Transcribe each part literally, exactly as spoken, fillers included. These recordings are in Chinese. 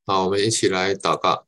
好，我们一起来祷告。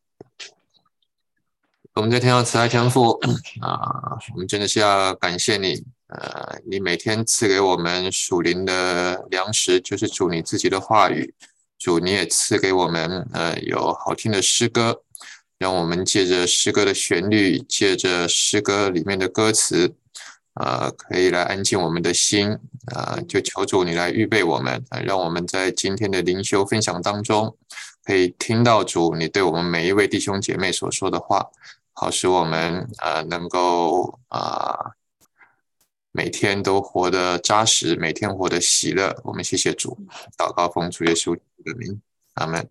我们在天上慈爱天父啊，我们真的是要感谢你，呃，你每天赐给我们属灵的粮食，就是主你自己的话语。主你也赐给我们呃有好听的诗歌，让我们借着诗歌的旋律，借着诗歌里面的歌词，呃，可以来安静我们的心，呃，就求主你来预备我们，呃，让我们在今天的灵修分享当中，可以听到主你对我们每一位弟兄姐妹所说的话，好使我们呃能够啊、呃、每天都活得扎实，每天活得喜乐。我们谢谢主，祷告奉主耶稣的名，阿们。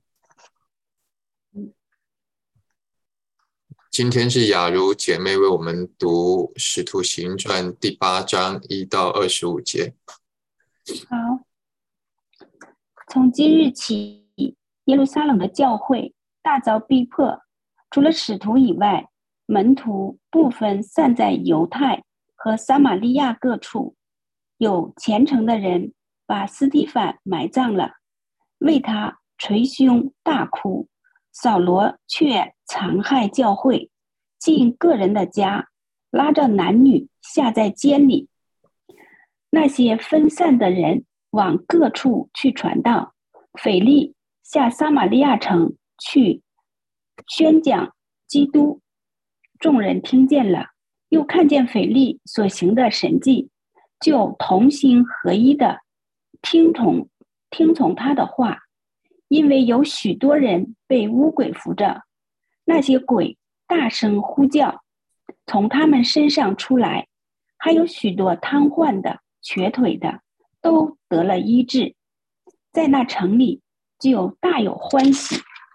今天是雅茹姐妹为我们读《使徒行传》第八章一到二十五节。 好，从今日起，耶路撒冷的教会大遭逼迫，除了使徒以外，门徒部分散在犹太和撒玛利亚各处。有虔诚的人把斯提反埋葬了，为他捶胸大哭。扫罗却残害教会，进个人的家，拉着男女下在监里。那些分散的人往各处去传道，腓力下撒玛利亚城去宣讲基督。众人听见了，又看见腓力所行的神迹，就同心合一的听从听从他的话。因为有许多人被污鬼附着，那些鬼大声呼叫，从他们身上出来，还有许多瘫痪的、瘸腿的都得了医治。在那城里就大有欢喜。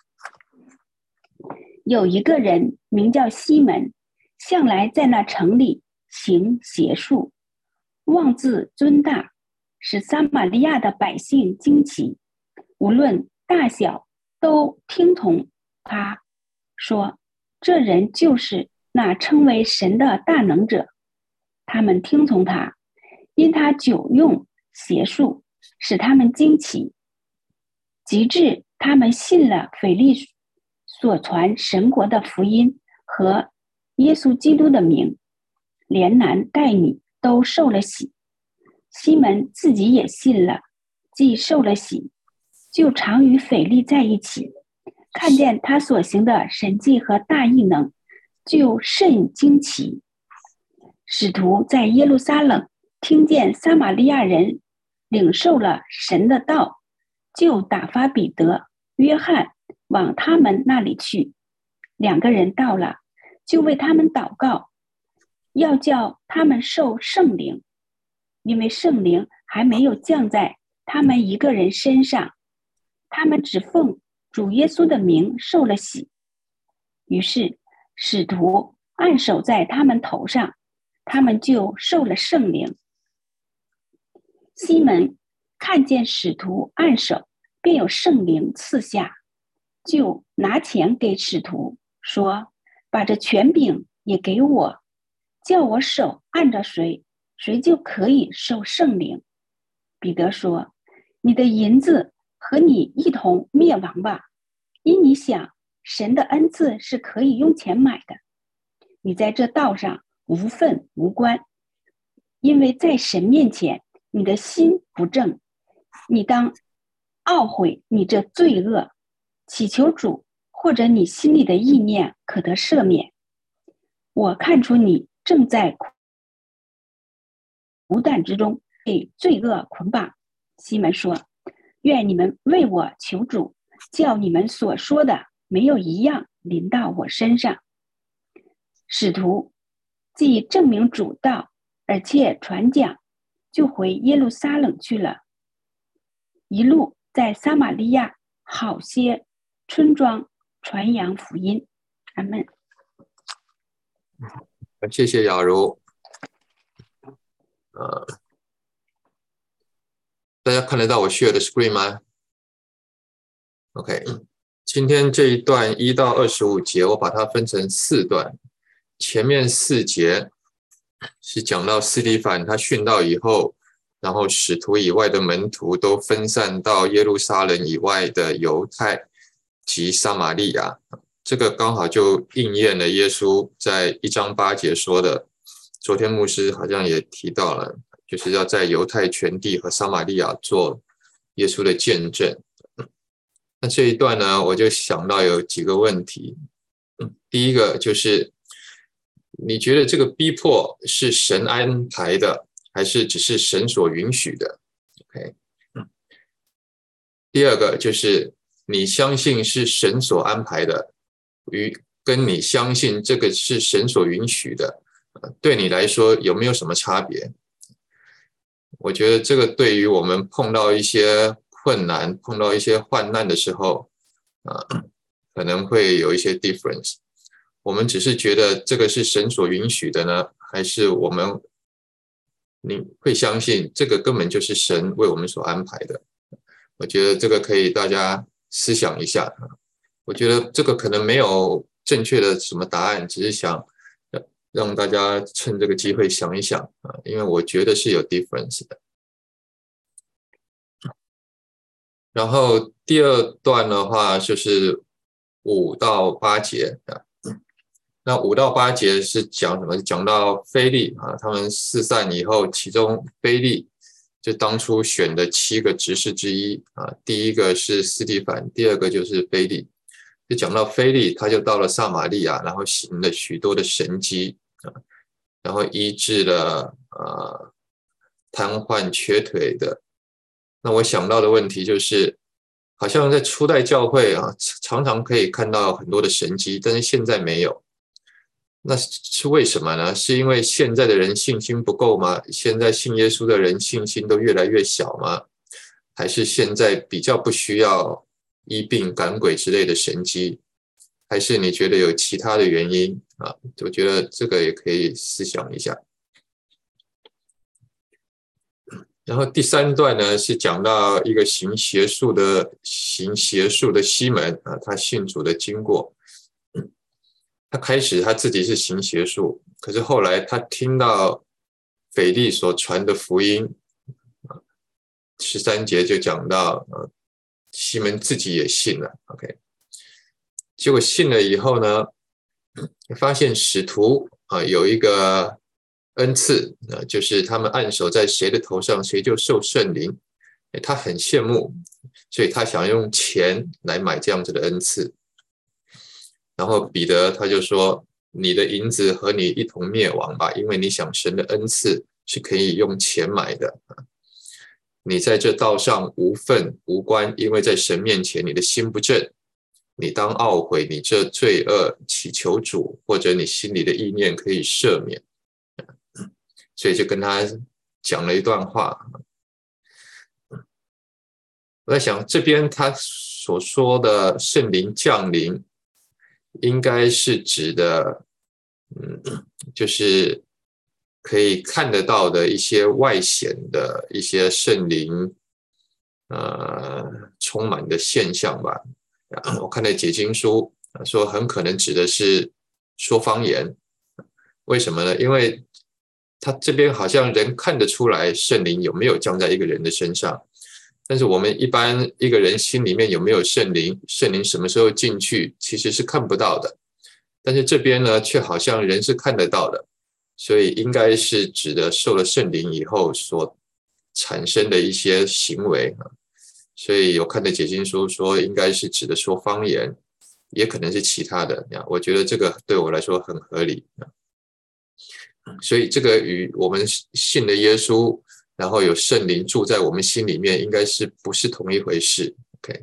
有一个人名叫西门，向来在那城里行邪术，妄自尊大，使撒玛利亚的百姓惊奇，无论大小都听从他，说这人就是那称为神的大能者。他们听从他，因他久用邪术，使他们惊奇，及至他们信了腓力所传神国的福音和耶稣基督的名，连男带女都受了洗。西门自己也信了，既受了洗，就常与腓力在一起，看见他所行的神迹和大异能，就甚惊奇。使徒在耶路撒冷听见撒玛利亚人领受了神的道，就打发彼得、约翰往他们那里去。两个人到了，就为他们祷告，要叫他们受圣灵，因为圣灵还没有降在他们一个人身上，他们只奉主耶稣的名受了洗。于是使徒按手在他们头上，他们就受了圣灵。西门看见使徒按手，便有圣灵赐下，就拿钱给使徒，说把这权柄也给我，叫我手按着谁，谁就可以受圣灵。彼得说，你的银子和你一同灭亡吧，因你想神的恩赐是可以用钱买的。你在这道上无份无关，因为在神面前你的心不正，你当懊悔你这罪恶，祈求主或者你心里的意念可得赦免。我看出你正在苦胆之中被罪恶捆绑。西门说，愿你们为我求主，叫你们所说的没有一样临到我身上。使徒既证明主道，而且传讲，就回耶路撒冷去了，一路在撒玛利亚好些村庄传扬福音。阿们。 谢谢雅茹。呃，大家看得到我 share 的 screen 吗 ？OK， 今天这一段一到二十五节，我把它分成四段。前面四节是讲到司提反他殉道以后，然后使徒以外的门徒都分散到耶路撒冷以外的犹太及撒玛利亚，这个刚好就应验了耶稣在一章八节说的。昨天牧师好像也提到了，就是要在犹太全地和撒玛利亚做耶稣的见证。那这一段呢，我就想到有几个问题。第一个就是，你觉得这个逼迫是神安排的，还是只是神所允许的 ？OK。第二个就是，你相信是神所安排的，与跟你相信这个是神所允许的，对你来说有没有什么差别？我觉得这个对于我们碰到一些困难、碰到一些患难的时候，呃，可能会有一些 difference。我们只是觉得这个是神所允许的呢，还是我们你会相信这个根本就是神为我们所安排的？我觉得这个可以大家思想一下。我觉得这个可能没有正确的什么答案，只是想让大家趁这个机会想一想啊，因为我觉得是有 difference 的。然后第二段的话就是五到八节啊，那五到八节是讲什么？讲到非利啊，他们四散以后，其中非利就当初选的七个执事之一啊，第一个是司提反，第二个就是非利。就讲到非利，他就到了撒玛利亚，然后行了许多的神迹啊，然后医治了呃瘫痪瘸腿的。那我想到的问题就是，好像在初代教会啊，常常可以看到很多的神迹，但是现在没有。那是为什么呢？是因为现在的人信心不够吗？现在信耶稣的人信心都越来越小吗？还是现在比较不需要医病赶鬼之类的神迹？还是你觉得有其他的原因啊？我觉得这个也可以思想一下。然后第三段呢，是讲到一个行邪术的行邪术的西门啊，他信主的经过。他开始他自己是行邪术，可是后来他听到腓利所传的福音，十三节就讲到，呃，西门自己也信了 ，OK。结果信了以后呢，发现使徒啊有一个恩赐，呃，就是他们按手在谁的头上，谁就受圣灵。他很羡慕，所以他想用钱来买这样子的恩赐。然后彼得他就说：“你的银子和你一同灭亡吧，因为你想神的恩赐是可以用钱买的。你在这道上无份无关，因为在神面前你的心不正。你当懊悔你这罪恶，祈求主，或者你心里的意念可以赦免。”所以就跟他讲了一段话。我在想，这边他所说的圣灵降临，应该是指的，嗯，就是可以看得到的一些外显的一些圣灵，呃，充满的现象吧。我看了解经书说，很可能指的是说方言。为什么呢？因为他这边好像人看得出来圣灵有没有降在一个人的身上。但是我们一般一个人心里面有没有圣灵，圣灵什么时候进去，其实是看不到的。但是这边呢，却好像人是看得到的，所以应该是指的受了圣灵以后所产生的一些行为。所以有看的解经书说，应该是指的说方言，也可能是其他的。我觉得这个对我来说很合理。所以这个与我们信的耶稣，然后有圣灵住在我们心里面，应该是不是同一回事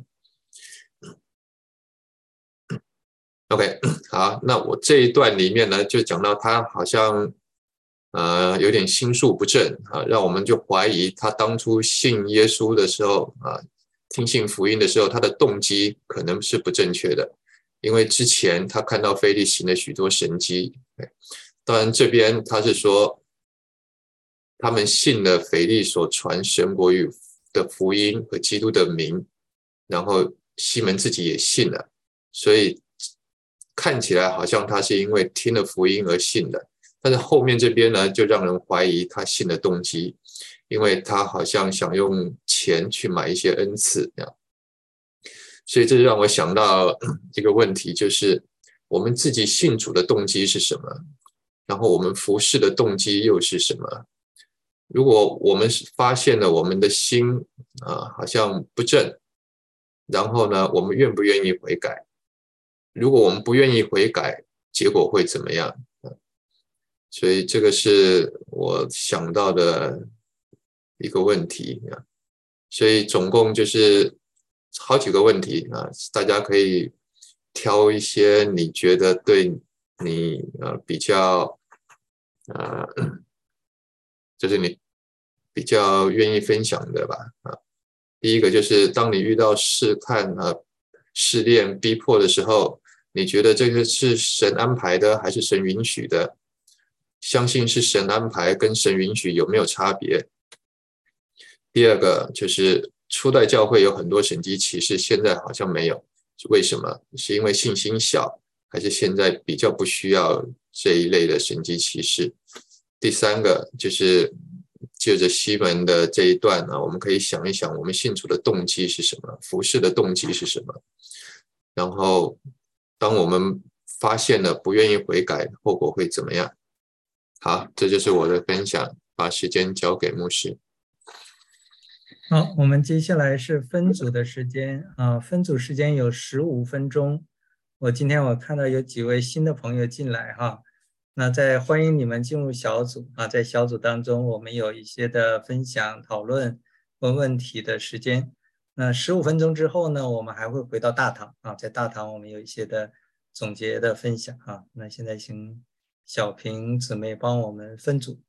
？OK，OK，、okay. okay, 好，那我这一段里面呢，就讲到他好像呃有点心术不正啊，让我们就怀疑他当初信耶稣的时候啊，听信福音的时候，他的动机可能是不正确的，因为之前他看到腓利行了许多神迹。当然，这边他是说，他们信了腓利所传神国语的福音和基督的名，然后西门自己也信了，所以看起来好像他是因为听了福音而信的。但是后面这边呢，就让人怀疑他信的动机，因为他好像想用钱去买一些恩赐。 所以这就让我想到一个问题，就是我们自己信主的动机是什么？然后我们服侍的动机又是什么？如果我们发现了我们的心啊好像不正，然后呢，我们愿不愿意悔改？如果我们不愿意悔改，结果会怎么样？所以这个是我想到的一个问题啊。所以总共就是好几个问题啊，大家可以挑一些你觉得对你呃比较呃，就是你比较愿意分享的吧啊。第一个就是当你遇到试探啊、试炼、逼迫的时候，你觉得这个是神安排的还是神允许的？相信是神安排跟神允许有没有差别？第二个就是初代教会有很多神迹奇事，现在好像没有，为什么？是因为信心小，还是现在比较不需要这一类的神迹奇事？第三个就是借着西门的这一段呢，我们可以想一想，我们信主的动机是什么，服事的动机是什么？然后，当我们发现了不愿意悔改，后果会怎么样？好，这就是我的分享，把时间交给牧师。 好，我们接下来是分组的时间啊，分组时间有十五分钟。我今天我看到有几位新的朋友进来哈，那在欢迎你们进入小组啊，在小组当中我们有一些的分享、讨论、问问题的时间。那十五分钟之后呢，我们还会回到大堂啊，在大堂我们有一些的总结的分享啊。那现在请小平姊妹帮我们分组。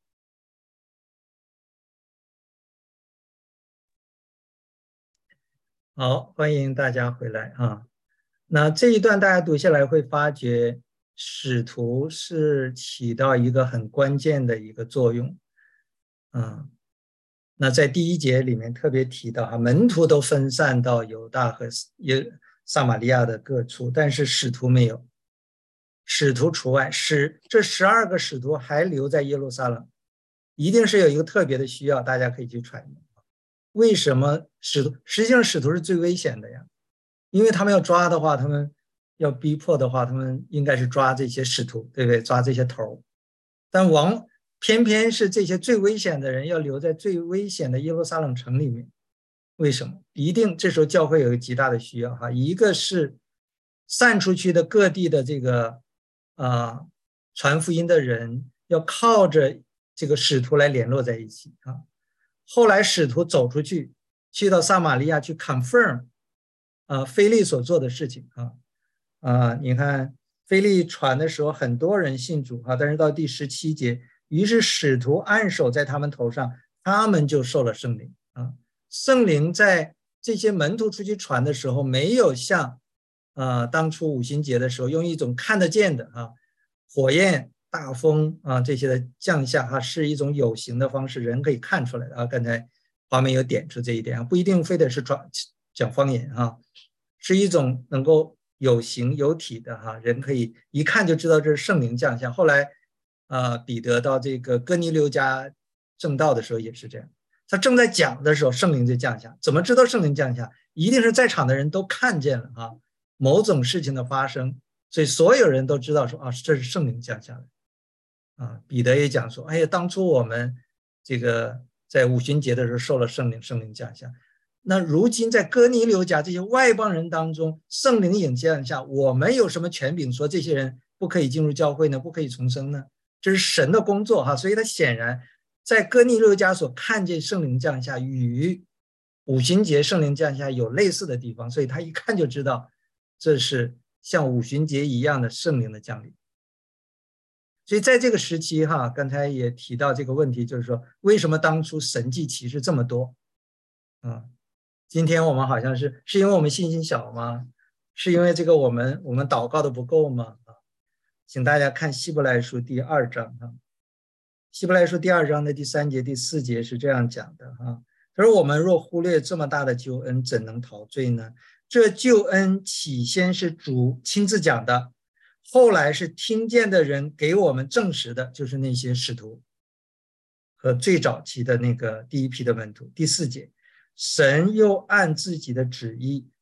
好，欢迎大家回来啊。那这一段大家读下来会发觉，使徒是起到一个很关键的一个作用。啊，那在第一节里面特别提到啊，门徒都分散到犹大和耶撒玛利亚的各处，但是使徒没有，使徒除外，使这十二个使徒还留在耶路撒冷，一定是有一个特别的需要，大家可以去揣摩。为什么使徒？实际上使徒是最危险的呀，因为他们要抓的话，他们要逼迫的话，他们应该是抓这些使徒，对不对？抓这些头。但王偏偏是这些最危险的人要留在最危险的耶路撒冷城里面，为什么？一定这时候教会有一个极大的需要哈，一个是散出去的各地的这个啊、呃、传福音的人要靠着这个使徒来联络在一起啊。后来使徒走出去，去到撒玛利亚去 confirm 啊腓利所做的事情啊啊，你看腓利传的时候，很多人信主啊，但是到第十七节，于是使徒按手在他们头上，他们就受了圣灵啊。圣灵在这些门徒出去传的时候，没有像啊当初五旬节的时候用一种看得见的啊火焰。大风啊，这些的降下哈、啊，是一种有形的方式，人可以看出来的啊。刚才画面有点出这一点啊，不一定非得是讲讲方言哈、啊，是一种能够有形有体的哈、啊，人可以一看就知道这是圣灵降下。后来啊，彼得到这个哥尼流家正道的时候也是这样，他正在讲的时候，圣灵就降下。怎么知道圣灵降下？一定是在场的人都看见了啊，某种事情的发生，所以所有人都知道说啊，这是圣灵降下的。啊，彼得也讲说，哎呀，当初我们这个在五旬节的时候受了圣灵，圣灵降下。那如今在哥尼流家这些外邦人当中，圣灵也降下，我们有什么权柄说这些人不可以进入教会呢？不可以重生呢？这是神的工作哈。所以他显然在哥尼流家所看见圣灵降下，与五旬节圣灵降下有类似的地方，所以他一看就知道这是像五旬节一样的圣灵的降临。所以在这个时期哈，刚才也提到这个问题，就是说为什么当初神迹奇事这么多啊？今天我们好像是是因为我们信心小吗？是因为这个我们我们祷告的不够吗？啊，请大家看希伯来书第二章啊，希伯来书第二章的第三节第四节是这样讲的啊，他说我们若忽略这么大的救恩，怎能逃罪呢？这救恩起先是主亲自讲的，后来是听见的人给我们证实的，就是那些使徒和最早期的那个第一批的门徒。第四节，神又按自己的旨意，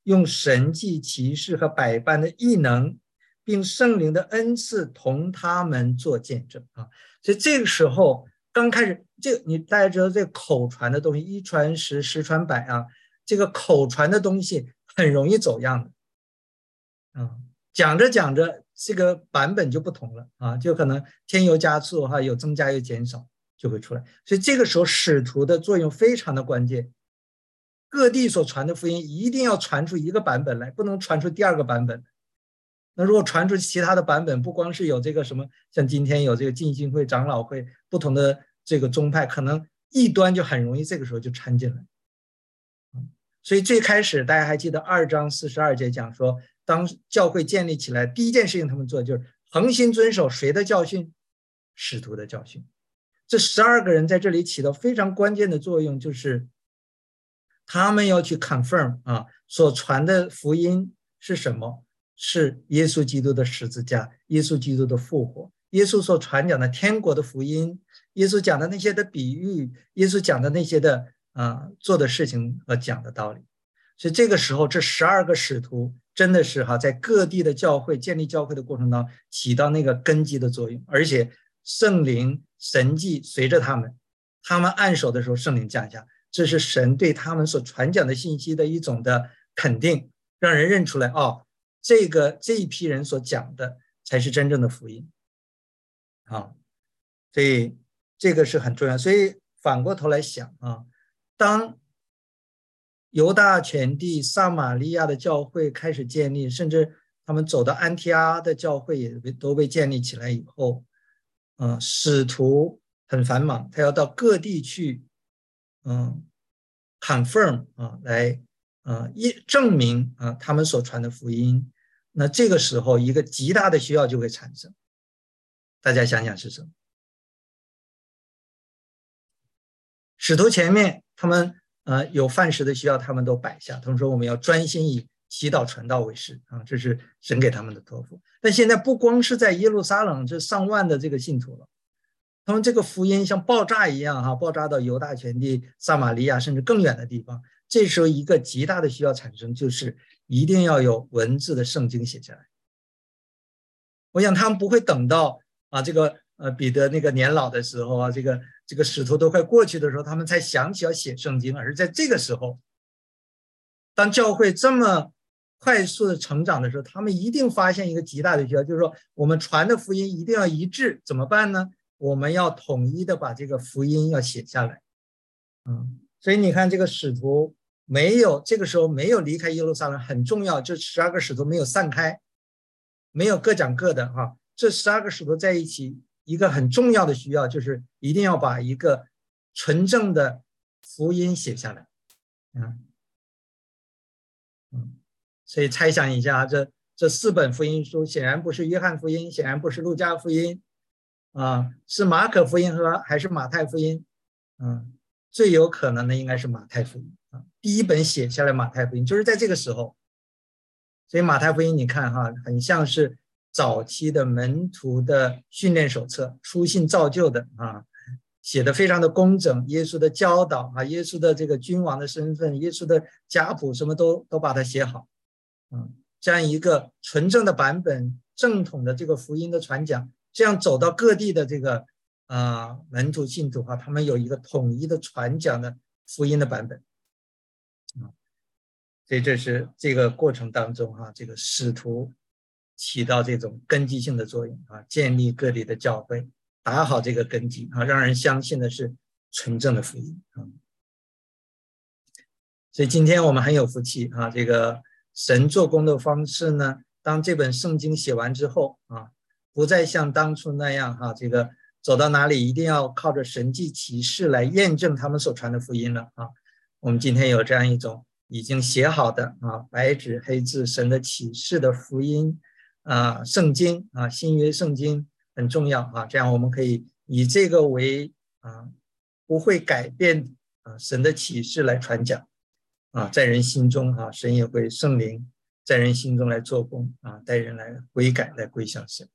用神迹奇事和百般的异能，并圣灵的恩赐同他们做见证啊。所以这个时候刚开始，这个你大家知道，这个口传的东西一传十，十传百啊，这个口传的东西很容易走样的啊。讲着讲着，这个版本就不同了啊，就可能添油加醋哈，有增加有减少就会出来。所以这个时候使徒的作用非常的关键，各地所传的福音一定要传出一个版本来，不能传出第二个版本。那如果传出其他的版本，不光是有这个什么，像今天有这个浸信会、长老会不同的这个宗派，可能异端就很容易这个时候就掺进来。所以最开始大家还记得二章四十二节讲说，当教会建立起来，第一件事情他们做就是恒心遵守谁的教训？使徒的教训。这十二个人在这里起到非常关键的作用，就是他们要去 confirm 啊，所传的福音是什么？是耶稣基督的十字架，耶稣基督的复活，耶稣所传讲的天国的福音，耶稣讲的那些的比喻，耶稣讲的那些的啊做的事情和讲的道理。所以这个时候，这十二个使徒真的是哈，在各地的教会建立教会的过程当中，起到那个根基的作用，而且圣灵神迹随着他们，他们按手的时候，圣灵降下，这是神对他们所传讲的信息的一种的肯定，让人认出来哦，这个这一批人所讲的才是真正的福音啊，所以这个是很重要。所以反过头来想啊，当犹大全地撒玛利亚的教会开始建立，甚至他们走到安提阿的教会也都被建立起来以后，呃，使徒很繁忙，他要到各地去，嗯 ，confirm 啊，来呃证明啊他们所传的福音。那这个时候，一个极大的需要就会产生，大家想想是什么？使徒前面他们呃有饭食的需要，他们都摆下，他们说我们要专心以祈祷传道为事啊，这是神给他们的托付。但现在不光是在耶路撒冷这上万的这个信徒了，他们这个福音像爆炸一样哈，爆炸到犹大全地、撒玛利亚甚至更远的地方。这时候一个极大的需要产生，就是一定要有文字的圣经写下来。我想他们不会等到啊这个呃彼得那个年老的时候啊，这个这个使徒都快过去的时候，他们才想起要写圣经，而是在这个时候，当教会这么快速的成长的时候，他们一定发现一个极大的需要，就是说我们传的福音一定要一致，怎么办呢？我们要统一的把这个福音要写下来。嗯，所以你看这个使徒没有这个时候没有离开耶路撒冷，很重要，这十二个使徒没有散开，没有各讲各的哈，这十二个使徒在一起，一个很重要的需要就是一定要把一个纯正的福音写下来。嗯嗯，所以猜想一下，这这四本福音书显然不是约翰福音，显然不是路加福音啊，是马可福音和还是马太福音？嗯，最有可能的应该是马太福音啊，第一本写下来马太福音就是在这个时候。所以马太福音你看哈，很像是早期的门徒的训练手册，书信造就的啊，写的非常的工整，耶稣的教导啊，耶稣的这个君王的身份，耶稣的家谱什么都都把它写好，嗯，这样一个纯正的版本，正统的这个福音的传讲，这样走到各地的这个啊、呃、门徒信徒哈，他们有一个统一的传讲的福音的版本，啊，所以这是这个过程当中哈，这个使徒起到这种根基性的作用啊，建立各地的教会，打好这个根基啊，让人相信的是纯正的福音啊。所以今天我们很有福气啊，这个神做工的方式呢，当这本圣经写完之后啊，不再像当初那样哈，这个走到哪里一定要靠着神迹奇事来验证他们所传的福音了啊。我们今天有这样一种已经写好的啊，白纸黑字神的启示的福音啊，圣经啊，新约圣经很重要啊，这样我们可以以这个为啊不会改变啊神的启示来传讲啊，在人心中啊，神也会圣灵在人心中来做工啊，带人来悔改，来归向神。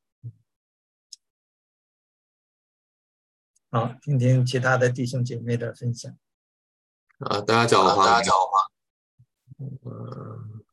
好，听听其他的弟兄姐妹的分享。 啊，大家早上好。 大家早上好。 呃，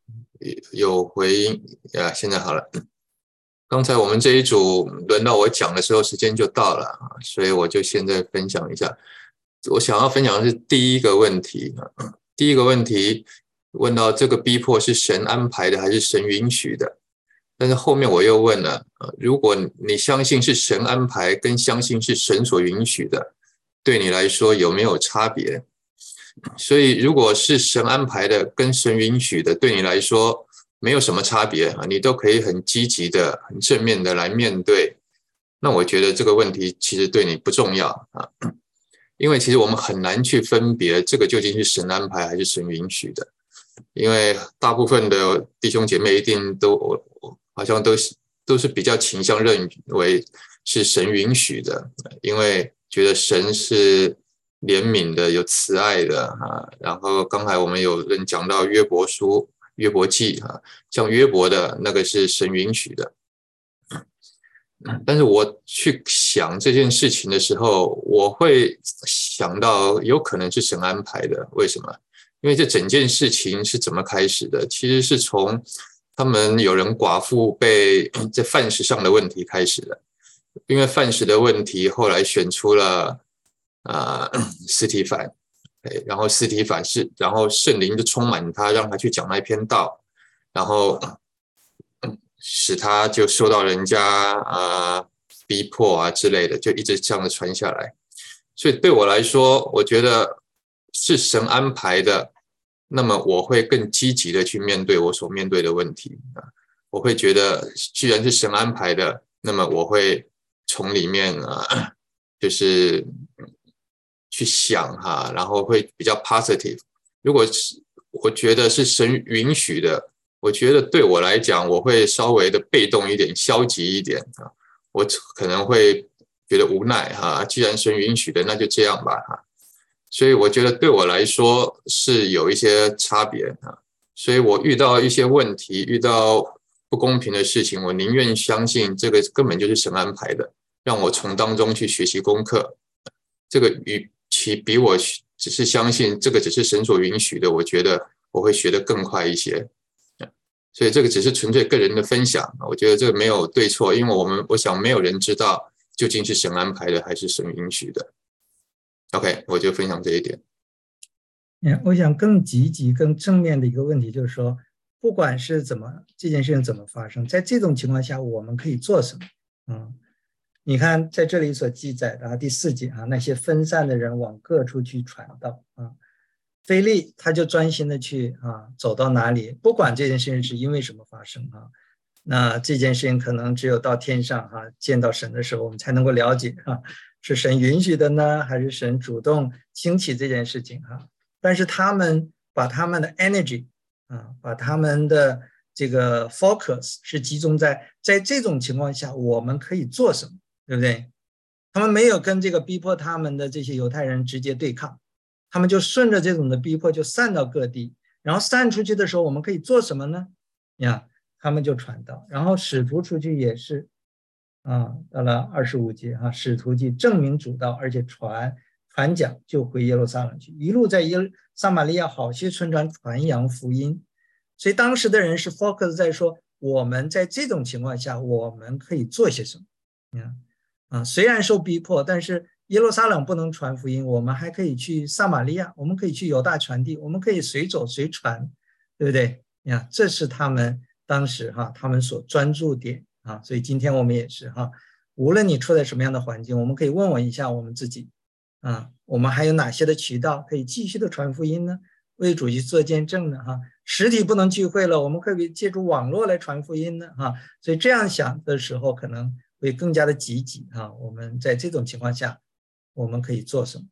有回应啊，现在好了。刚才我们这一组轮到我讲的时候，时间就到了啊，所以我就现在分享一下。我想要分享的是第一个问题，第一个问题问到这个逼迫是神安排的还是神允许的？但是后面我又问了，如果你相信是神安排，跟相信是神所允许的，对你来说有没有差别？所以如果是神安排的跟神允许的，对你来说没有什么差别啊，你都可以很积极的、很正面的来面对。那我觉得这个问题其实对你不重要啊，因为其实我们很难去分别这个究竟是神安排还是神允许的，因为大部分的弟兄姐妹一定都好像都是都是比较倾向认为是神允许的，因为觉得神是怜悯的、有慈爱的啊。然后刚才我们有人讲到约伯书、约伯记啊，像约伯的那个是神允许的。但是我去想这件事情的时候，我会想到有可能是神安排的。为什么？因为这整件事情是怎么开始的？其实是从他们有人寡妇被在饭食上的问题开始的。因为饭食的问题，后来选出了啊、呃、司提反，然后司提反是，然后圣灵就充满他，让他去讲那篇道，然后使他就受到人家啊、呃、逼迫啊之类的，就一直这样的传下来。所以对我来说，我觉得是神安排的，那么我会更积极的去面对我所面对的问题啊。我会觉得，既然是神安排的，那么我会从里面啊，就是去想哈，然后会比较 positive。如果是我觉得是神允许的，我觉得对我来讲，我会稍微的被动一点、消极一点啊。我可能会觉得无奈哈，既然神允许的，那就这样吧哈。所以我觉得对我来说是有一些差别啊。所以我遇到一些问题，遇到不公平的事情，我宁愿相信这个根本就是神安排的，让我从当中去学习功课。这个与其比我只是相信这个只是神所允许的，我觉得我会学得更快一些。所以这个只是纯粹个人的分享，我觉得这个没有对错，因为我们我想没有人知道究竟是神安排的还是神允许的。OK， 我就分享这一点。 我想更积极、更正面的一个问题就是说，不管是怎么这件事情怎么发生，在这种情况下我们可以做什么？嗯，你看在这里所记载的、啊、第四节啊，那些分散的人往各处去传道啊。腓利他就专心的去啊，走到哪里，不管这件事情是因为什么发生啊，那这件事情可能只有到天上哈、啊，见到神的时候，我们才能够了解啊，是神允许的呢，还是神主动兴起这件事情哈、啊？但是他们把他们的 energy 啊，把他们的这个 focus 是集中在在这种情况下我们可以做什么，对不对？他们没有跟这个逼迫他们的这些犹太人直接对抗。他们就顺着这种的逼迫就散到各地，然后散出去的时候我们可以做什么呢？呀，他们就传道，然后使徒出去也是啊，到了二十五节啊，使徒既证明主道，而且传传讲，就回耶路撒冷去，一路在耶撒玛利亚好些村庄传扬福音。所以当时的人是 focus 在说，我们在这种情况下我们可以做些什么呀？啊，虽然受逼迫，但是耶路撒冷不能传福音，我们还可以去撒玛利亚，我们可以去犹大传递，我们可以随走随传，对不对呀？这是他们当时哈，他们所专注点啊。所以今天我们也是哈，无论你处在什么样的环境，我们可以问问一下我们自己啊，我们还有哪些的渠道可以继续的传福音呢？为主去做见证呢？哈，实体不能聚会了，我们可以借助网络来传福音呢？哈，所以这样想的时候，可能会更加的积极啊。我们在这种情况下，我们可以做什么？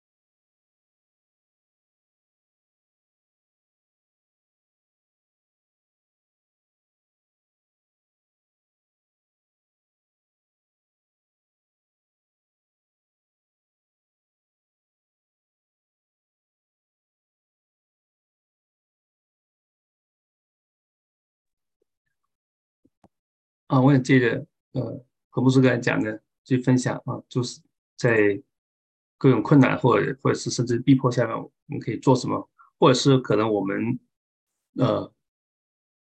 啊，我也接着呃何牧师刚才讲的去分享啊，就是在各种困难或者或者是甚至逼迫下面，我们可以做什么，或者是可能我们呃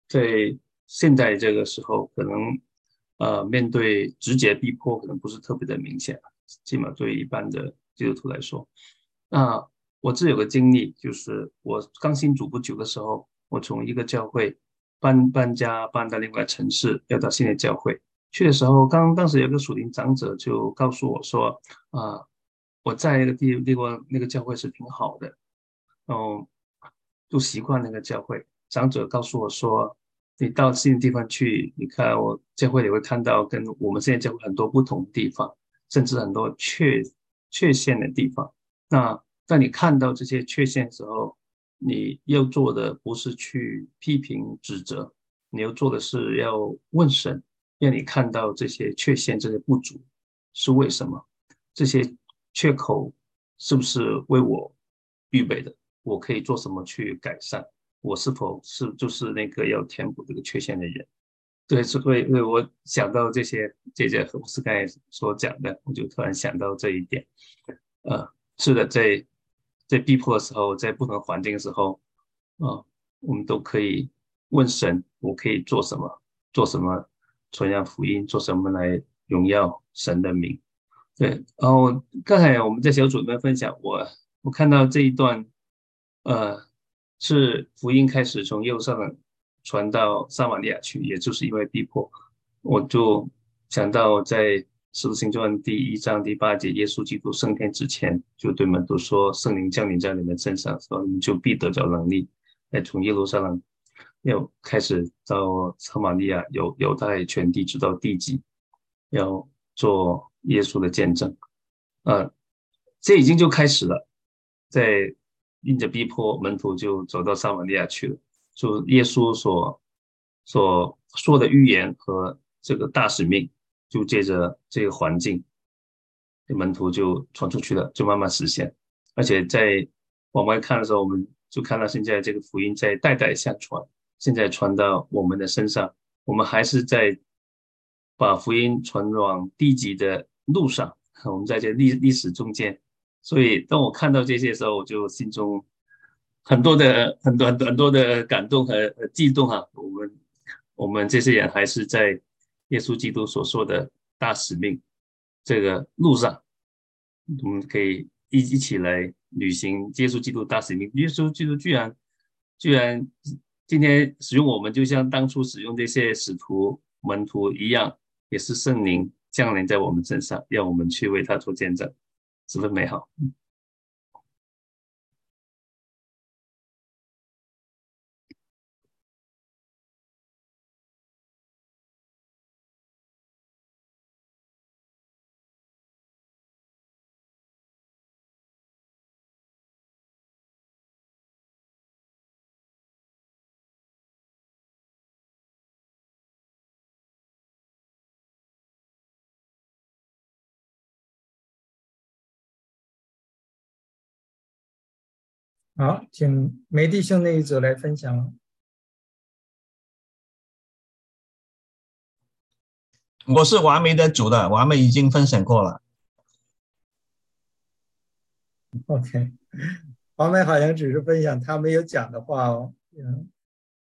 在现在这个时候，可能呃面对直接逼迫，可能不是特别的明显，起码对一般的基督徒来说。那我自己有个经历，就是我刚信主不久的时候，我从一个教会搬搬家搬到另外城市，要到新的教会去的时候，刚当时有个属灵长者就告诉我说，啊、呃，我在那个地地方那个教会是挺好的，然后就习惯那个教会。长者告诉我说，你到新的地方去，你看我教会里会看到跟我们现在教会很多不同的地方，甚至很多缺缺陷的地方。那当你看到这些缺陷的时候，你要做的不是去批评指责，你要做的是要问神，让你看到这些缺陷、这些不足是为什么，这些缺口是不是为我预备的，我可以做什么去改善，我是否是就是那个要填补这个缺陷的人。对，所以我想到这些，这些我是刚才所讲的，我就突然想到这一点。呃，是的，在在逼迫的时候，在不同的环境的时候，啊、呃，我们都可以问神，我可以做什么，做什么传扬福音，做什么来荣耀神的名。对，然后刚才我们在小组里面分享，我我看到这一段，呃，是福音开始从耶路撒冷传到撒玛利亚去，也就是因为逼迫，我就想到在《使徒行传》第一章第八节，耶稣基督升天之前，就对门徒说：“圣灵降临在你们身上，所以你们就必得着能力。”来从耶路撒冷要开始到撒玛利亚，犹犹太全地直到地极，要做耶稣的见证。呃，这已经就开始了，在因着逼迫，门徒就走到撒玛利亚去了。就耶稣所所说的预言和这个大使命，就借着这个环境，门徒就传出去了，就慢慢实现。而且在往外看的时候，我们就看到现在这个福音在代代相传，现在传到我们的身上，我们还是在把福音传往地极的路上，我们在这历历史中间。所以当我看到这些的时候，我就心中很多的很多很多很多的感动和激动啊！我们我们这些人还是在耶稣基督所说的大使命这个路上，我们可以一一起来履行耶稣基督大使命。耶稣基督居然居然今天使用我们，就像当初使用这些使徒门徒一样，也是圣灵降临在我们身上，让我们去为他做见证，十分美好。 好，请梅弟兄那一组来分享。 我是完美的组的，完美已经分享过了。 OK， 王梅好像只是分享他没有讲的话哦。嗯，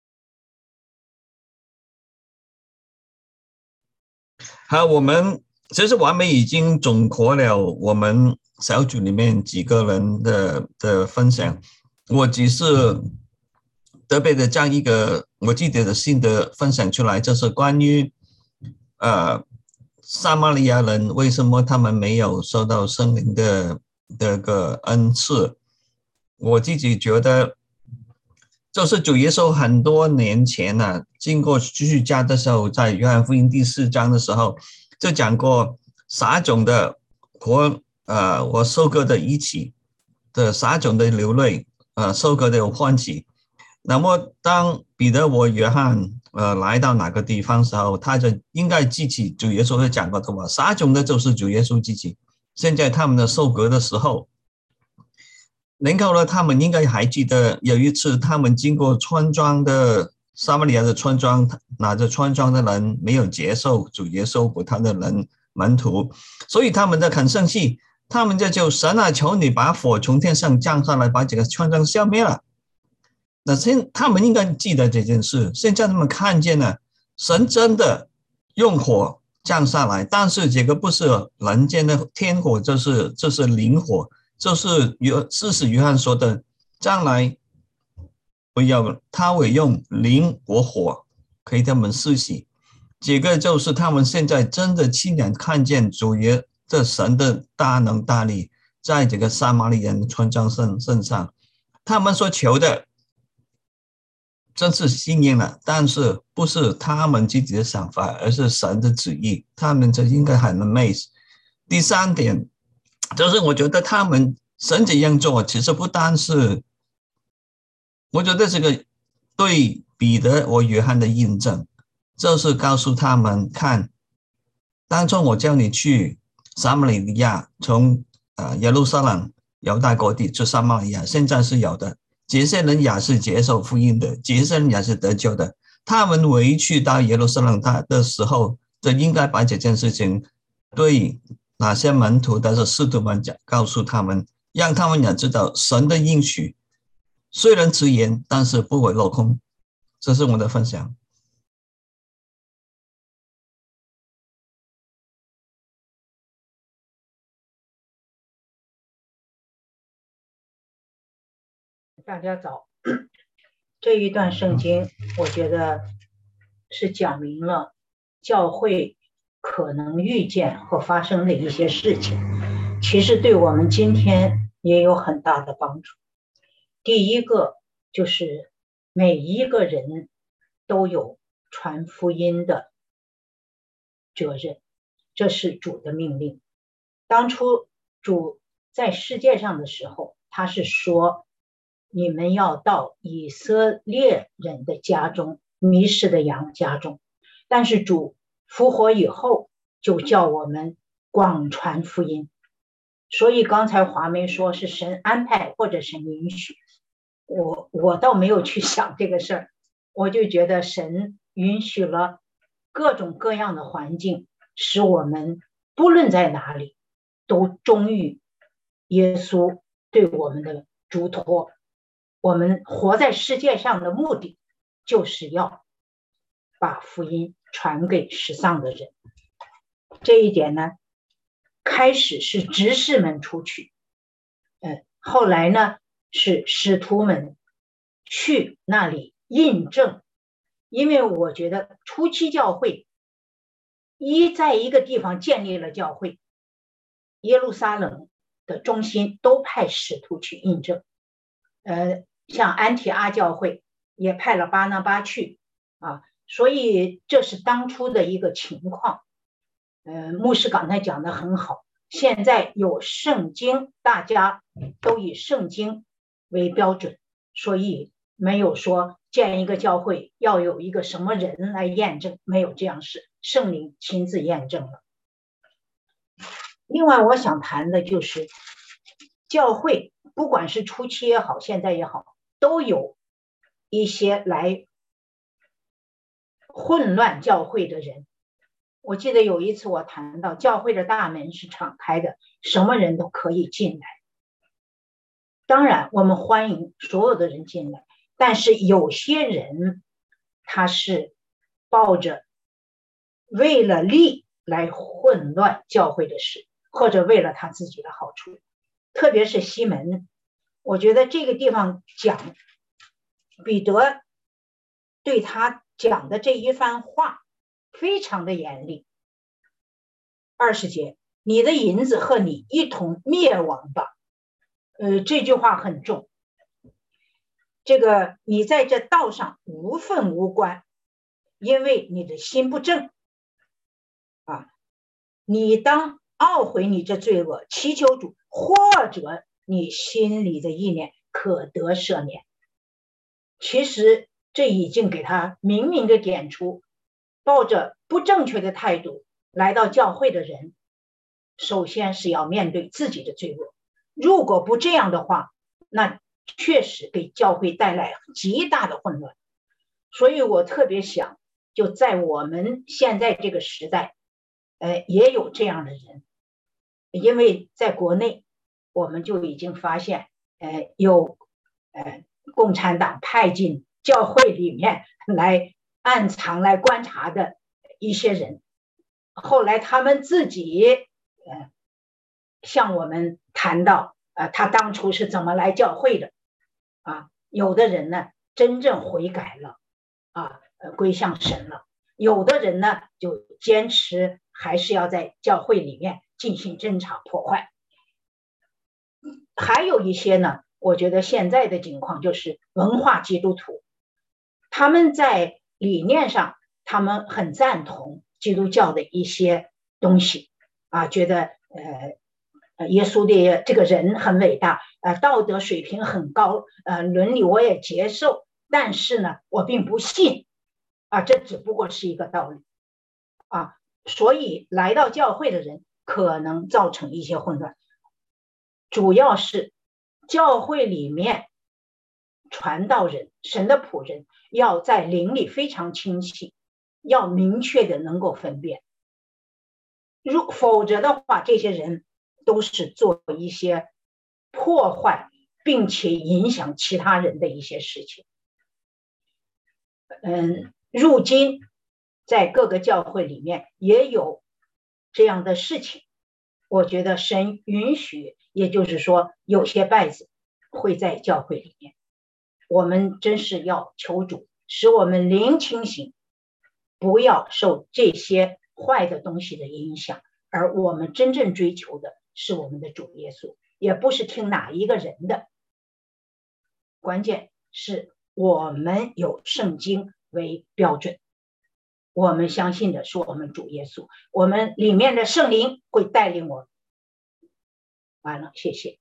好，我们其实完美已经总括了我们小组里面几个人的的分享，我只是特别的将一个我记得的心得分享出来，就是关于呃撒玛利亚人为什么他们没有受到圣灵的这个恩赐。我自己觉得就是主耶稣很多年前啊，经过叙加的时候，在约翰福音第四章的时候就讲过，撒种的和呃我收割的一起的，撒种的流泪，呃收割的有欢喜。那么当彼得和约翰呃来到哪个地方的时候，他就应该记起主耶稣会讲过的话，撒种的就是主耶稣自己。现在他们的收割的时候，然后呢，他们应该还记得有一次他们经过村庄的撒玛利亚的村庄，拿着村庄的人没有接受主耶稣和他的人门徒，所以他们的很生气，他们就就神啊，求你把火从天上降下来，把这个村庄消灭了。 那现他们应该记得这件事。现在他们看见了神真的用火降下来，但是这个不是人间的天火，这是这是灵火，就是约施洗约翰说的，将来不要他会用灵和火给他们施洗。这个就是他们现在真的亲眼看见主耶这神的大能大力在这个撒玛利亚人村长身身上，他们所求的真是信应了，但是不是他们自己的想法，而是神的旨意，他们就应该很 amazed。 第三点就是我觉得他们神这样做其实不单是，我觉得这个对彼得和约翰的印证，就是告诉他们看，当初我叫你去撒玛利亚，从呃耶路撒冷犹大各地去撒玛利亚，现在是有的，这些人也是接受福音的，这些人也是得救的。他们回去到耶路撒冷的时候，就应该把这件事情对那些门徒的使徒们讲，告诉他们，让他们也知道神的应许虽然迟延，但是不会落空。这是我的分享。 大家早。这一段圣经我觉得是讲明了教会可能遇见和发生的一些事情，其实对我们今天也有很大的帮助。第一个就是每一个人都有传福音的责任，这是主的命令。当初主在世界上的时候，他是说你们要到以色列人的家中，迷失的羊家中。但是主复活以后，就叫我们广传福音。所以刚才华梅说是神安排或者神允许，我我倒没有去想这个事儿，我就觉得神允许了各种各样的环境，使我们不论在哪里都忠于耶稣对我们的嘱托。我们活在世界上的目的就是要把福音传给世上的人。这一点呢，开始是执事们出去，呃，后来呢是使徒们去那里印证。因为我觉得初期教会一在一个地方建立了教会，耶路撒冷的中心都派使徒去印证。呃，像安提阿教会也派了巴拿巴去啊，所以这是当初的一个情况。呃，牧师刚才讲的很好，现在有圣经，大家都以圣经为标准，所以没有说建一个教会要有一个什么人来验证，没有这样事，圣灵亲自验证了。另外我想谈的就是教会不管是初期也好，现在也好，都有一些来混乱教会的人。我记得有一次我谈到教会的大门是敞开的，什么人都可以进来。当然我们欢迎所有的人进来，但是有些人他是抱着为了利来混乱教会的事，或者为了他自己的好处。特别是西门，我觉得这个地方讲彼得对他讲的这一番话非常的严厉。二十节，你的银子和你一同灭亡吧。呃，这句话很重。这个你在这道上无份无关，因为你的心不正啊，你当懊悔你这罪恶，祈求主，或者你心里的意念可得赦免。其实这已经给他明明的点出，抱着不正确的态度来到教会的人，首先是要面对自己的罪恶。如果不这样的话，那确实给教会带来极大的混乱。所以我特别想，就在我们现在这个时代，呃，也有这样的人。因为在国内我们就已经发现，呃，有呃共产党派进教会里面来暗藏、来观察的一些人。后来他们自己呃向我们谈到，呃，他当初是怎么来教会的啊？有的人呢真正悔改了啊，呃，归向神了；有的人呢就坚持还是要在教会里面进行争吵破坏。还有一些呢，我觉得现在的情况就是文化基督徒，他们在理念上他们很赞同基督教的一些东西啊，觉得呃耶稣的这个人很伟大，呃道德水平很高，呃伦理我也接受，但是呢我并不信啊，这只不过是一个道理啊，所以来到教会的人可能造成一些混乱。主要是教会里面传道人、神的仆人要在灵里非常清晰，要明确的能够分辨，如否则的话，这些人都是做一些破坏并且影响其他人的一些事情。嗯，如今在各个教会里面也有这样的事情，我觉得神允许，也就是说有些败子会在教会里面，我们真是要求主使我们灵清醒，不要受这些坏的东西的影响，而我们真正追求的是我们的主耶稣，也不是听哪一个人的，关键是我们有圣经为标准，我们相信的是我们主耶稣，我们里面的圣灵会带领我们。完了，谢谢。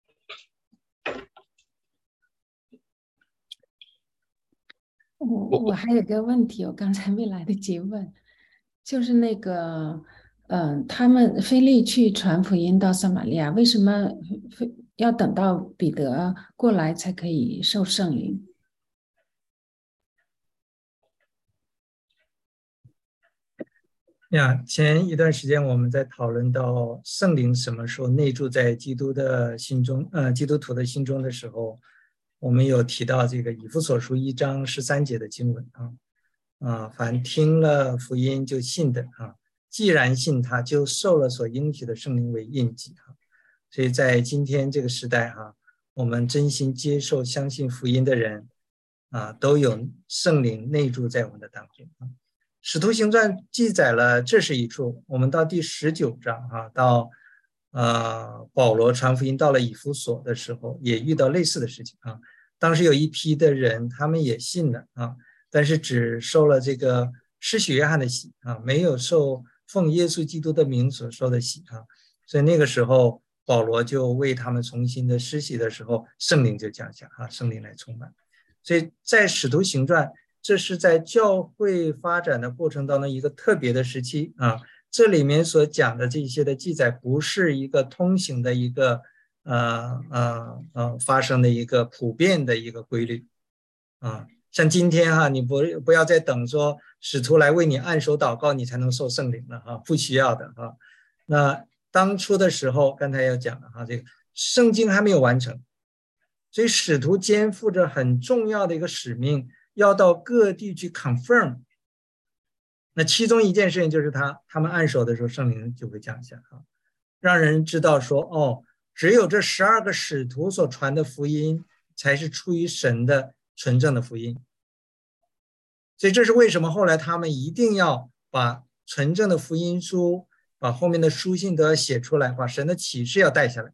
我我还有个问题，我刚才没来得及问，就是那个，嗯、呃，他们腓力去传福音到撒玛利亚，为什么要等到彼得过来才可以受圣灵？ 呀，前一段时间我们在讨论到圣灵什么时候内住在基督的心中，呃，基督徒的心中的时候，我们有提到这个以弗所书一章十三节的经文啊，啊，凡听了福音就信的啊，既然信他，就受了所应许的圣灵为印记啊。所以在今天这个时代啊，我们真心接受、相信福音的人啊，都有圣灵内住在我们的当中啊。使徒行传记载了这是一处，我们到第十九章啊，到呃保罗传福音到了以弗所的时候，也遇到类似的事情啊。当时有一批的人，他们也信了啊，但是只受了这个施洗约翰的洗啊，没有受奉耶稣基督的名所受的洗啊。所以那个时候，保罗就为他们重新的施洗的时候，圣灵就降下啊，圣灵来充满。所以在使徒行传，这是在教会发展的过程当中一个特别的时期啊，这里面所讲的这些的记载不是一个通行的一个呃呃呃发生的一个普遍的一个规律啊，像今天哈、啊，你不不要再等说使徒来为你按手祷告你才能受圣灵了啊，不需要的啊。那当初的时候，刚才要讲了哈，这个圣经还没有完成，所以使徒肩负着很重要的一个使命。要到各地去 confirm， 那其中一件事情就是他他们按手的时候，圣灵就会降下啊，让人知道说，哦，只有这十二个使徒所传的福音才是出于神的纯正的福音。所以这是为什么后来他们一定要把纯正的福音书，把后面的书信都要写出来，把神的启示要带下来。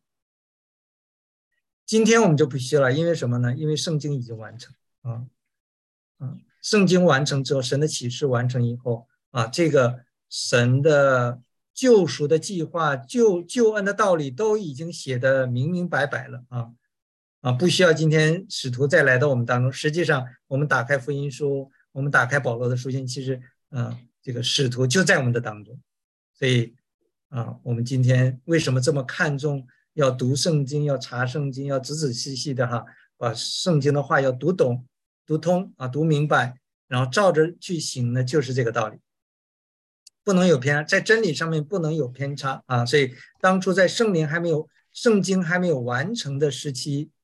今天我们就不需要了，因为什么呢？因为圣经已经完成啊。啊，圣经完成之后，神的启示完成以后啊，这个神的救赎的计划、救救恩的道理都已经写得明明白白了啊啊，不需要今天使徒再来到我们当中。实际上，我们打开福音书，我们打开保罗的书信，其实啊，这个使徒就在我们的当中。所以啊，我们今天为什么这么看重要读圣经、要查圣经、要仔仔细细的哈，把圣经的话要读懂。读通啊，读明白，然后照着去行呢，就是这个道理，不能有偏差，在真理上面不能有偏差啊。所以当初在圣灵还没有、圣经还没有完成的时期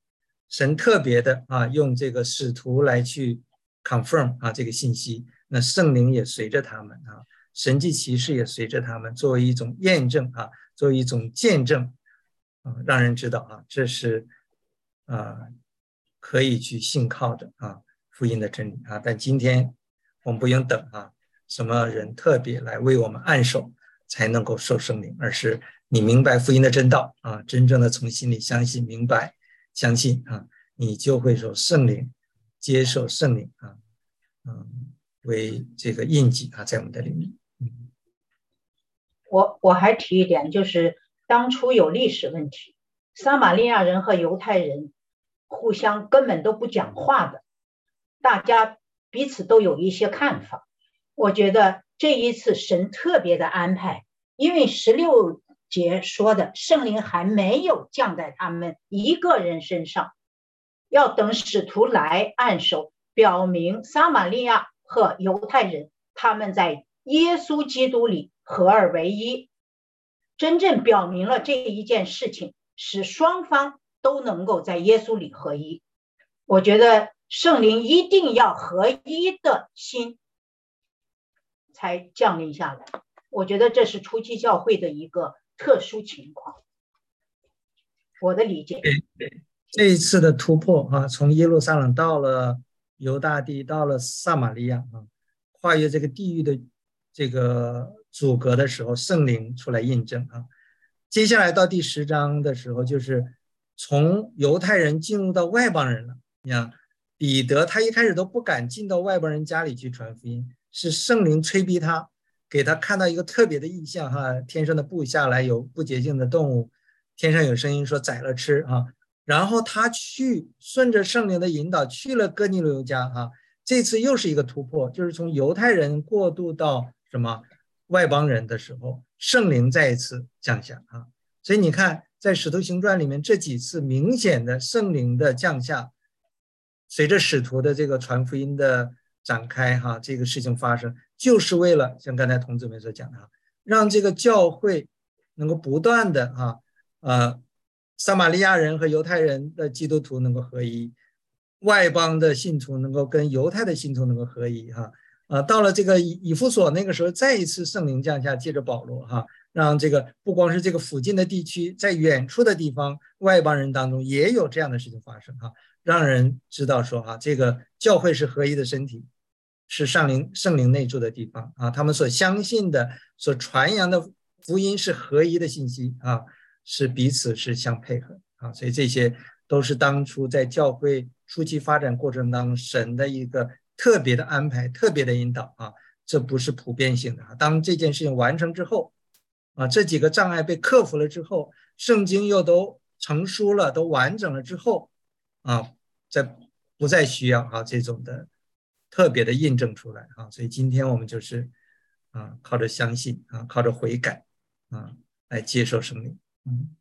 神特别的啊用这个使徒来去 confirm 啊这个信息，那圣灵也随着他们啊，神迹奇事也随着他们，作为一种验证啊，作为一种见证啊，让人知道啊这是啊可以去信靠的啊福音的真理啊。但今天我们不用等啊什么人特别来为我们按手才能够受圣灵，而是你明白福音的真道啊，真正的从心里相信明白相信啊，你就会受圣灵，接受圣灵啊，嗯，为这个印记啊，在我们的里面。嗯、 我我还提一点，就是当初有历史问题，撒玛利亚人和犹太人互相根本都不讲话的，大家彼此都有一些看法。我觉得这一次神特别的安排，因为十六节说的圣灵还没有降在他们一个人身上，要等使徒来按手，表明撒玛利亚和犹太人他们在耶稣基督里合二为一，真正表明了这一件事情，使双方都能够在耶稣里合一。我觉得圣灵一定要合一的心才降临下来，我觉得这是初期教会的一个特殊情况，我的理解。 这一次的突破啊，从耶路撒冷到了犹大地，到了撒玛利亚啊，跨越这个地域的这个阻隔的时候，圣灵出来印证啊。接下来到第十章的时候，就是从犹太人进入到外邦人了。你看彼得他一开始都不敢进到外邦人家里去传福音，是圣灵催逼他，给他看到一个特别的异象哈，天上的布下来有不洁净的动物，天上有声音说宰了吃啊。然后他去顺着圣灵的引导去了哥尼流家啊，这次又是一个突破，就是从犹太人过渡到什么外邦人的时候，圣灵再一次降下啊。所以你看在使徒行传里面这几次明显的圣灵的降下，随着使徒的这个传福音的展开哈，这个事情发生就是为了像刚才童子们所讲的，让这个教会能够不断的啊呃撒玛利亚人和犹太人的基督徒能够合一，外邦的信徒能够跟犹太的信徒能够合一哈。呃，到了这个以弗所那个时候，再一次圣灵降下，借着保罗哈，让这个不光是这个附近的地区，在远处的地方，外邦人当中也有这样的事情发生哈，让人知道说哈，这个教会是合一的身体，是上灵圣灵内住的地方啊，他们所相信的、所传扬的福音是合一的信息啊。是彼此是相配合啊，所以这些都是当初在教会初期发展过程当中神的一个特别的安排、特别的引导啊，这不是普遍性的啊。当这件事情完成之后啊，这几个障碍被克服了之后，圣经又都成书了、都完整了之后啊，再不再需要啊这种的特别的印证出来啊。所以今天我们就是啊，靠着相信啊，靠着悔改啊，来接受圣灵。嗯，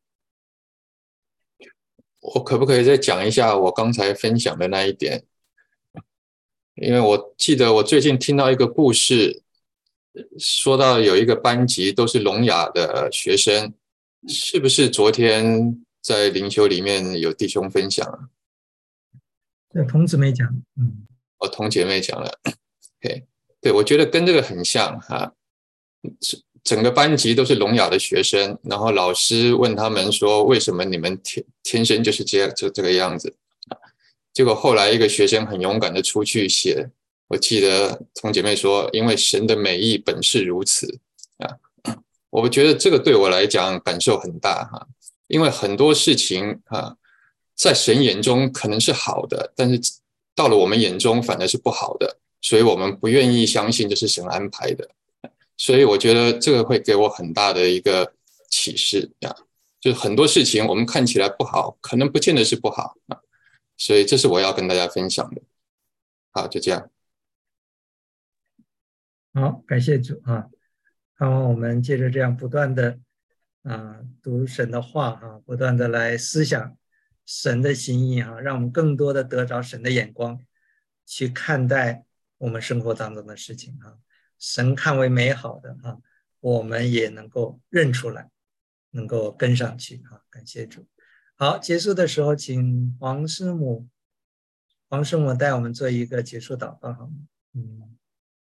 我可不可以再讲一下我刚才分享的那一点？因为我记得我最近听到一个故事，说到有一个班级都是聋哑的学生，是不是昨天在灵修里面有弟兄分享啊？ 对，童姊妹讲，嗯， 哦，童姐妹讲了 ，OK， 对，我觉得跟这个很像哈。整个班级都是聋哑的学生，然后老师问他们说：“为什么你们天天生就是这样这这个样子？”结果后来一个学生很勇敢的出去写，我记得童姐妹说：“因为神的美意本是如此啊。”我觉得这个对我来讲感受很大哈，因为很多事情啊，在神眼中可能是好的，但是到了我们眼中反而是不好的，所以我们不愿意相信这是神安排的。所以我觉得这个会给我很大的一个启示呀，就是很多事情我们看起来不好，可能不见得是不好啊，所以这是我要跟大家分享的。好，就这样。 好，感谢主啊！盼望我们借着这样不断的啊读神的话啊，不断的来思想神的心意啊，让我们更多的得着神的眼光，去看待我们生活当中的事情啊。神看为美好的啊，我们也能够认出来，能够跟上去啊！感谢主好，结束的时候请黄师母黄师母带我们做一个结束祷告好吗？嗯，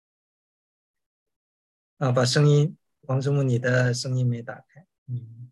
啊，把声音，黄师母你的声音没打开。嗯，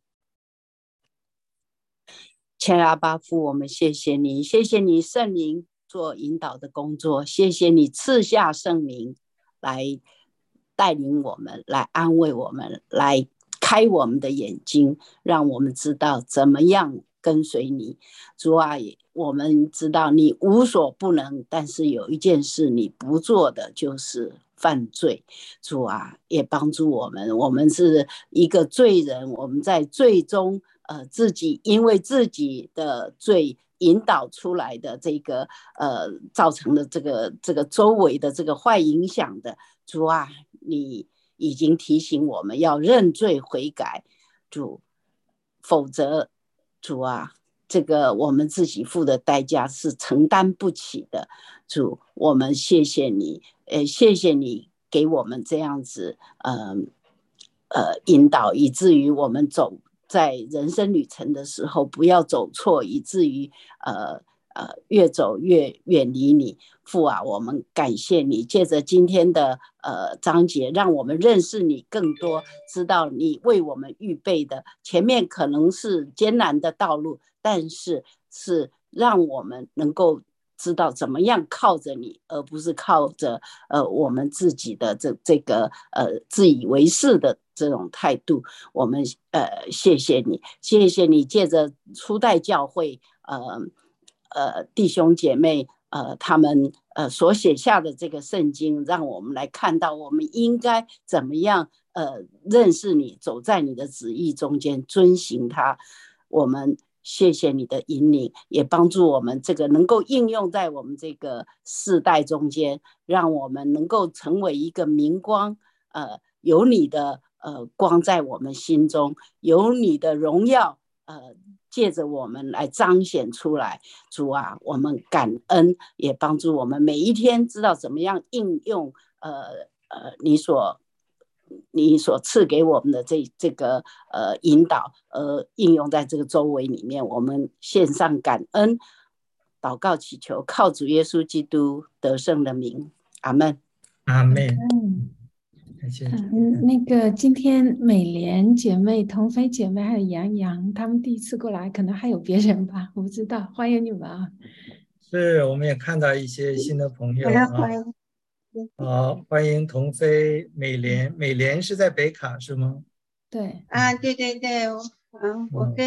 亲爱的阿爸父，我们谢谢你，谢谢你圣灵做引导的工作，谢谢你赐下圣灵来带领我们，来安慰我们，来开我们的眼睛，让我们知道怎么样跟随你。主啊，我们知道你无所不能，但是有一件事你不做的就是犯罪。主啊，也帮助我们，我们是一个罪人，我们在罪中呃，自己因为自己的罪引导出来的这个呃，造成的这个这个周围的这个坏影响的。主啊，你已经提醒我们要认罪悔改，主，否则主啊，这个我们自己付的代价是承担不起的。主，我们谢谢你，呃，谢谢你给我们这样子呃呃引导，以至于我们走在人生旅程的时候不要走错，以至于呃呃越走越远离你。父啊，我们感谢你，借着今天的呃章节，让我们认识你更多，知道你为我们预备的前面可能是艰难的道路，但是是让我们能够知道怎么样靠着你，而不是靠着呃我们自己的这这个呃自以为是的这种态度。我们呃谢谢你，谢谢你借着初代教会呃呃弟兄姐妹呃他们呃所写下的这个圣经，让我们来看到我们应该怎么样呃认识你，走在你的旨意中间，遵行它。我们谢谢你的引领，也帮助我们这个能够应用在我们这个世代中间，让我们能够成为一个明光，呃，有你的呃光在我们心中，有你的荣耀，呃，借着我们来彰显出来。主啊，我们感恩，也帮助我们每一天知道怎么样应用呃呃你所。你所赐给我们的这这个呃引导，呃应用在这个周围里面，我们献上感恩，祷告祈求，靠主耶稣基督得胜的名，阿门。 阿门。 嗯， 感谢。 嗯，那个今天美莲姐妹、童飞姐妹还有杨洋，他们第一次过来，可能还有别人吧，我不知道。欢迎你们啊！ 是，我们也看到一些新的朋友啊。好，欢迎童飞、美莲。美莲是在北卡是吗？ 对。 啊，对对对，嗯，我跟